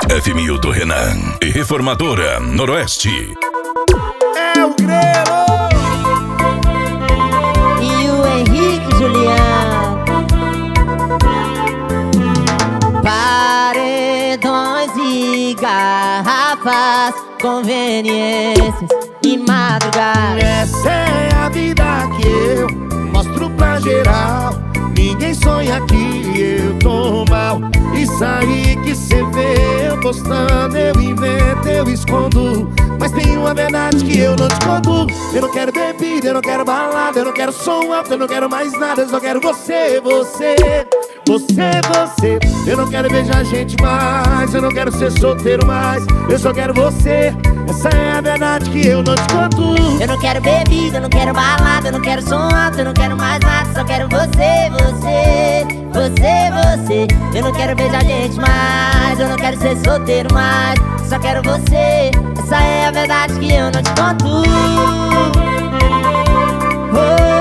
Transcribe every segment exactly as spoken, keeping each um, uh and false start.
F Milton Renan e Reformadora Noroeste. É o Grelo e o Henrique Juliano. Paredões e garrafas, conveniências e madrugada. Essa é a vida que eu mostro pra geral. Ninguém sonha que eu tô mal. Isso aí que cê vê eu postando, eu invento, eu escondo. Mas tem uma verdade que eu não te conto. Eu não quero bebida, eu não quero balada, eu não quero som alto, eu não quero mais nada. Eu só quero você, você, você, você. Eu não quero beijar gente mais, eu não quero ser solteiro mais. Eu só quero você, essa é a verdade que eu não te conto. Eu não quero bebida, eu não quero balada, eu não quero som alto, eu não quero mais nada. Só quero você, você, você, você. Eu não quero beijar gente mais, eu não quero ser solteiro mais. Só quero você, essa é a verdade que eu não te conto. Oh,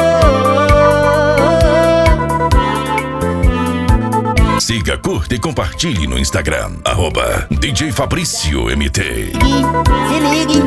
oh, oh. Siga, curta e compartilhe no Instagram, arroba D J Fabrício M T. Se ligue.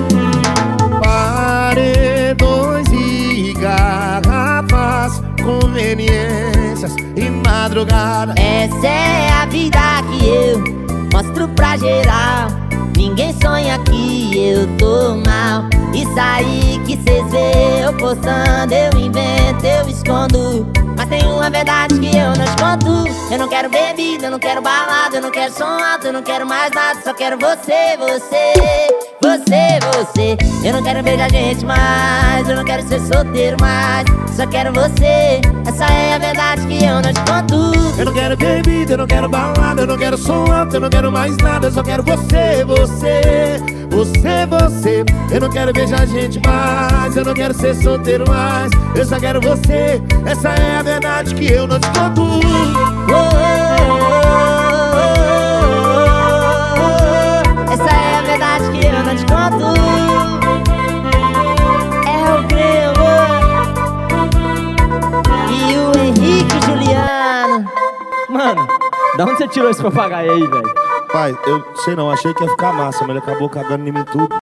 Paredões e garrafas, conveniências e madrugada. Essa é a vida que eu mostro pra geral. Ninguém sonha que eu tô mal. Isso aí que cês vê eu postando, eu invento, eu escondo. Mas tem uma verdade que eu não te conto. Eu não quero bebida, eu não quero balada, eu não quero som alto, eu não quero mais nada. Só quero você, você, você, você. Eu não quero beijar gente mais, eu não quero ser solteiro mais. Só quero você, essa é a verdade que eu não te conto. Eu não quero bebida, eu não quero balada, eu não quero som alto, eu não quero mais nada. Eu só quero você, você, você, você. Eu não quero beijar gente mais, eu não quero ser solteiro mais. Eu só quero você, essa é a verdade que eu não te conto. Oh, oh, oh, oh, oh. Essa é a verdade que eu não te conto. É o Grelo e o Henrique Juliano. Mano, da onde você tirou esse papagaio aí, velho? Pai, eu sei não, achei que ia ficar massa, mas ele acabou cagando em mim tudo.